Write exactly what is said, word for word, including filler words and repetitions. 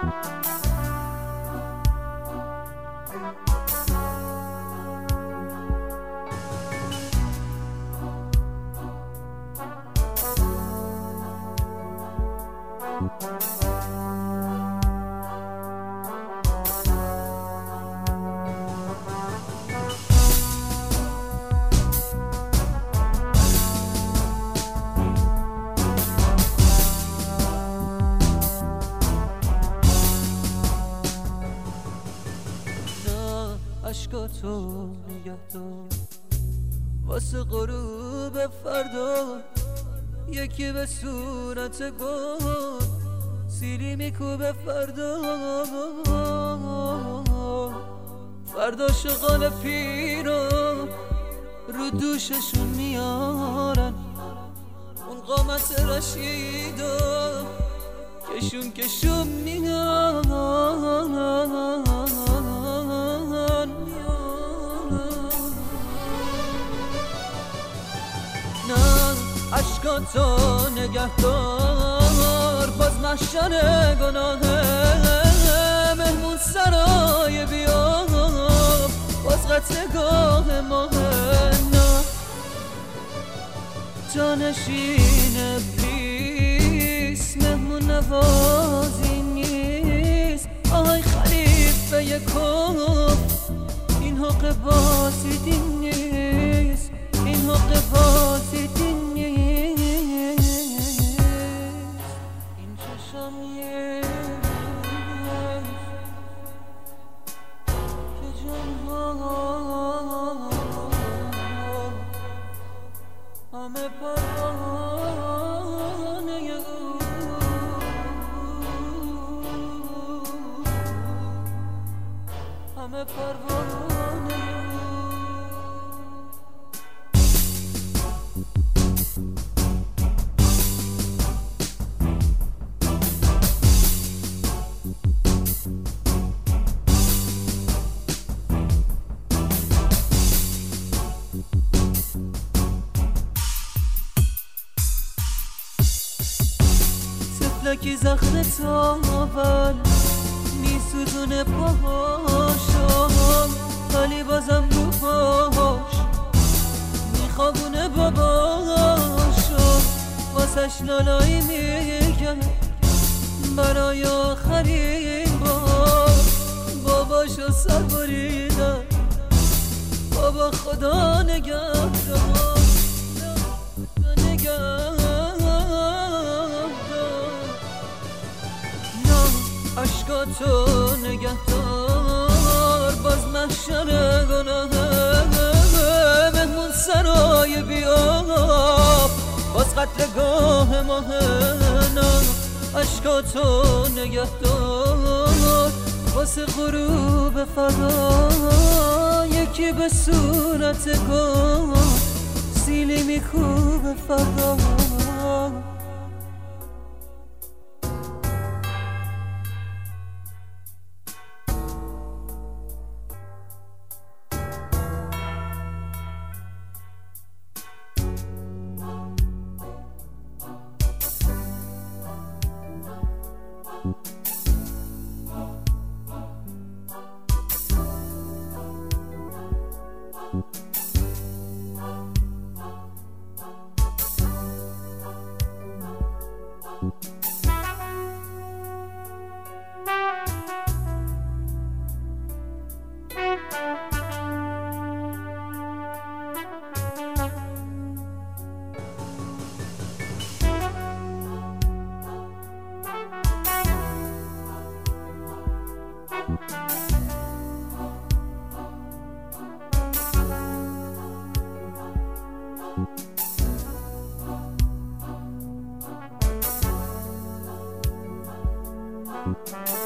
عشقاتو نگه دار واسه غروب فردا، یکی به صورت گل سیلی میکوبه فردا. فردا شغال پیرا رو دوششون میارن، اون قامت رشیدا کشون کشون میارن. عشقاتو نگه دار باز محشر گناهه، مهمون سرای بیا باز قتلگاه ماهه. نه جانشین پلیس مهمون نوازی نیست، آهای خلیفه یکم این حق بازی دین نیست، این حق بازی دین نیست. این چشم نیست که جنها همه پروانه او، همه پروانه لکی زخم تاول میسوزونه پاهاشو، ولی بازم رو پاهاش میخوابونه باباشو. واسش لالایی میگم برای آخرین بار، باباشو سر بریدم بابا خدا نگهدار نگهدار. عشقاتو نگه دار باز محشر گناهه، مهمون سرای بیا باز قتلگاه ماهه. نه عشقاتو نگه دار واسه غروب فردا، یکی به صورت گل سیلی میکوبه فردا. Bye.